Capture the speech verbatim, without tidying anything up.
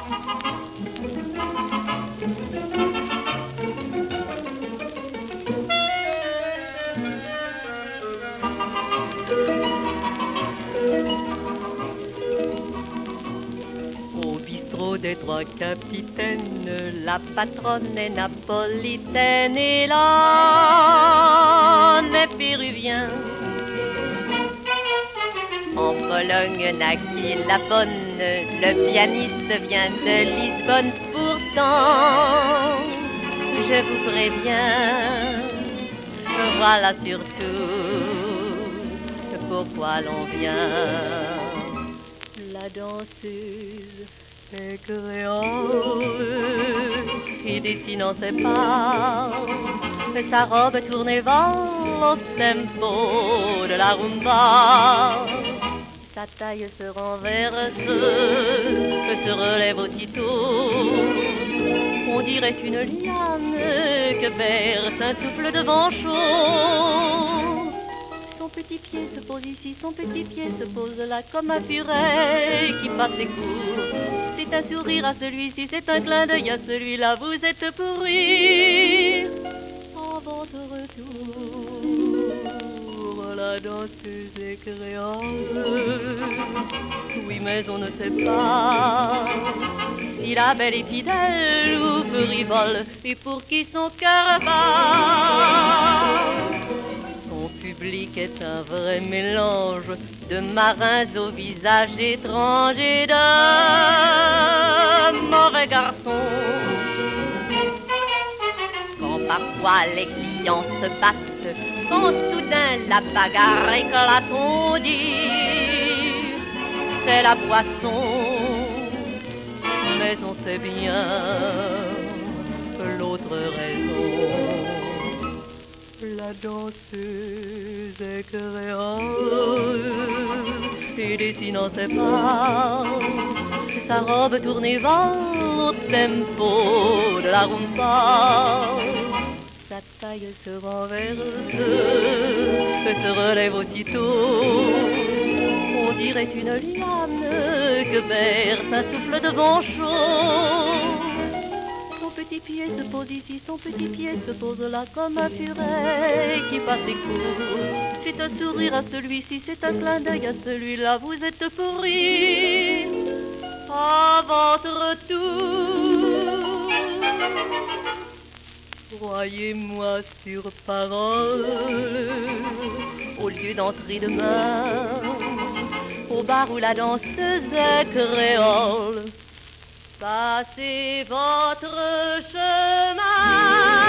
Au bistrot des trois capitaines, la patronne est napolitaine et l'homme est péruvien. En Pologne naquit la bonne, le pianiste vient de Lisbonne. Pourtant, je vous préviens, voilà surtout pourquoi l'on vient. La danseuse est créole et dessinant ses pas, sa robe tournée va au tempo de la rumba. Sa taille se renverse, se relève aussitôt. On dirait une liane que berce un souffle de vent chaud. Son petit pied se pose ici, son petit pied se pose là, comme un furet qui passe et court. C'est un sourire à celui-ci, c'est un clin d'œil à celui-là. Vous êtes pour rire à votre retour. La danseuse est créole, oui, mais on ne sait pas si la belle est fidèle ou frivole, et pour qui son cœur bat. Son public est un vrai mélange de marins au visage étrange et de mauvais garçons. Quand parfois les clients se battent, quand soudain la bagarre éclate, on dit c'est la boisson. Mais on sait bien que l'autre raison, la danseuse est créole et dessinant ses pas, sa robe tournée va au tempo de la rumba. Sa taille se renverse, se relève aussitôt. On dirait une liane que berce un souffle de vent chaud. Son petit pied se pose ici, son petit pied se pose là, comme un furet qui passe et court. C'est un sourire à celui-ci, c'est un clin d'œil à celui-là. Vous êtes pour rire à votre retour. Croyez-moi sur parole, au lieu d'entrer demain au bar où la danseuse est créole, passez votre chemin.